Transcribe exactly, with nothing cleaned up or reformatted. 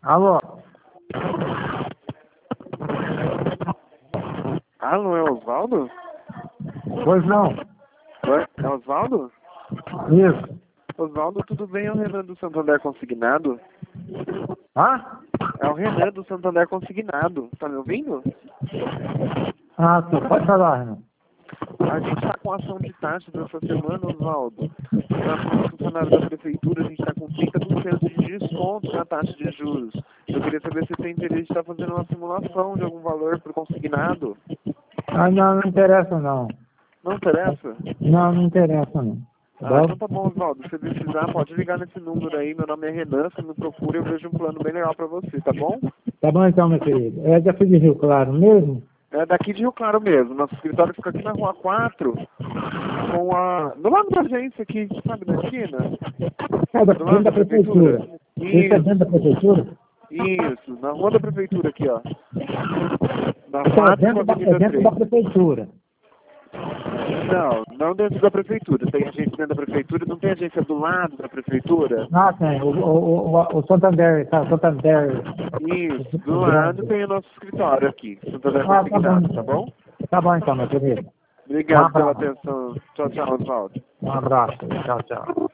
Alô? Alô, é Osvaldo? Pois não. Oi, é Osvaldo? Isso. Osvaldo, tudo bem? É o Renan do Santander Consignado? Hã? É o Renan do Santander Consignado. Tá me ouvindo? Ah, tu pode falar, Renan. A gente tá com ação de taxas essa semana, Osvaldo. Para funcionário da prefeitura, a gente tá com trinta por cento de desconto na taxa de juros. Eu queria saber se tem interesse de estar fazendo uma simulação de algum valor para o consignado. Ah, não, não interessa não. Não interessa? Não, não interessa não. Tá Ah, bom? então tá bom, Osvaldo. Se você precisar, pode ligar nesse número aí. Meu nome é Renan. Se me procura, eu vejo um plano bem legal pra você, tá bom? Tá bom então, meu querido. É daqui de Rio Claro mesmo? É daqui de Rio Claro mesmo. Nosso escritório fica aqui na Rua quatro, com a... do lado da agência aqui, sabe, na esquina? É da, Do dentro lado da da prefeitura. prefeitura. Isso é Isso, dentro da prefeitura? isso. Na Rua da Prefeitura aqui, ó. Na Então é quatro com a dentro da, é Avenida dentro da três. prefeitura. Não, não dentro da prefeitura. Tem agência dentro da prefeitura, não tem agência do lado da prefeitura? Ah, tem. O, o, o, o Santander, tá? Santander. Isso, do O lado grande. tem o nosso escritório aqui, Santander Ah, tá bom. Consignado, tá bom? Tá bom então, meu querido. Um Obrigado pela abraço. atenção. Tchau, tchau, Osvaldo. Um abraço. Tchau, tchau.